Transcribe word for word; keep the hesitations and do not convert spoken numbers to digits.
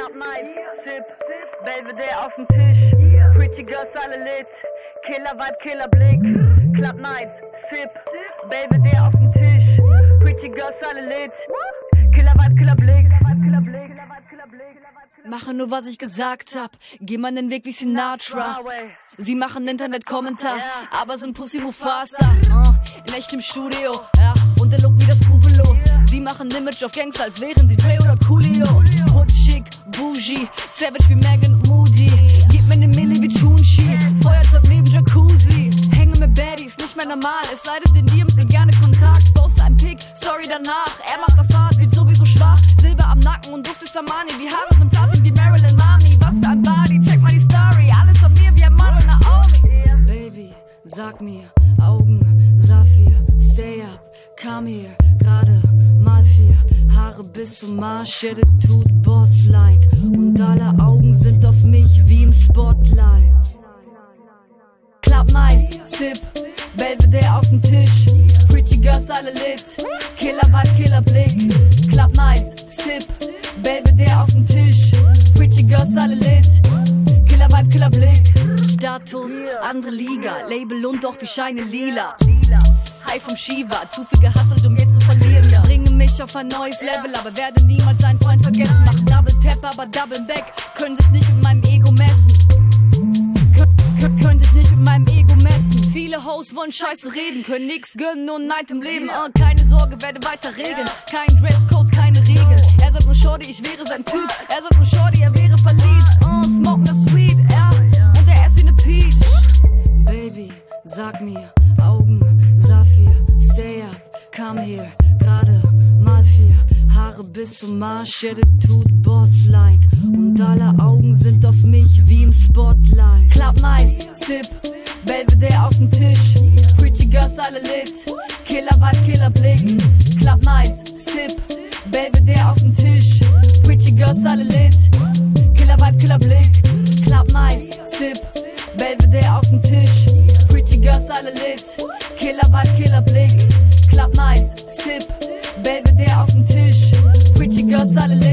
Club Night, Sip, Belvedere auf dem Tisch, Pretty Girls alle lit, Killer Vibe, Killer Blick, Club Night, Sip, Belvedere auf dem Tisch, Pretty Girls alle lit, Killer Vibe, Killer Blick, Killer Blick, Killer Blick. Mache nur, was ich gesagt hab, geh mal den Weg wie Sinatra. Sie machen Internet-Kommentar, aber sind Pussy Mufasa. Uh, in echtem Studio, ja, und der Look wieder skrupellos. Sie machen Image auf Gangster, als wären sie Dre oder Coolio. Hood chic, bougie, savage wie Megan Moody. Gib mir ne Milli wie Chunchi, Feuerzeug neben Jacuzzi. Hänge mit Baddies, nicht mehr normal, es leidet in D Ms, will gerne Kontakt. Poste ein Pick, Story danach, er macht auf Fahrt, wird sowieso schwach. Silber am Nacken und Duft durch Armani, die Haare sind Platin wie Marilyn Mami. Was für ein Body, check mal die Story, alles an mir wie ein Model Naomi. Baby, sag mir, Augen, Saphir, stay up, come here, gerade mal vier. Haare bis zum Marsch, Attitude, Boss-like. Und alle Augen sind auf mich wie im Spotlight. Club Nights, Sip, Belvedere auf dem Tisch, Pretty Girls alle lit, Killer Vibe, Killer Blick. Club Nights, Sip, Belvedere auf dem Tisch, Pretty Girls alle lit, Killer Vibe, Killer Blick. Status, andere Liga, Label und doch die Scheine lila. High vom Shiva, zu viel gehustelt, um jetzt zu verlieren, ja. Bringe mich auf ein neues Level, aber werde niemals einen Freund vergessen. Mach Double Tap, aber Double Back, können sich nicht mit meinem Ego messen. Könnte ich nicht mit meinem Ego messen. Viele Hoes wollen Scheiße reden, können nix gönnen, nur Neid im Leben. Oh, keine Sorge, werde weiter regeln. Kein Dresscode, keine Regeln. Er sagt nur Shorty, ich wäre sein Typ. Er sagt nur Shorty, er wäre verliebt. Oh, smoke ne Sweet, ja. Und er ist wie ne Peach. Baby, sag mir, Augen, Saphir, stay up, come here, gerade mal vier. Haare bis zum Marsch, Attitude, Boss-like. Und alle Augen sind auf mich wie im Spotlight. Club Nights, Sip, Belvedere auf dem Tisch, Pretty Girls alle lit, Killer Vibe, Killer Blick. Club Nights, Sip, Belvedere auf dem Tisch, Pretty Girls alle lit, Killer Vibe, Killer Blick. Club Nights, Sip, Belvedere auf dem Tisch, Pretty Girls alle lit, Killer Vibe, Killer Blick. Club Nights, Sip, Belvedere auf dem Tisch, Pretty Girls alle lit.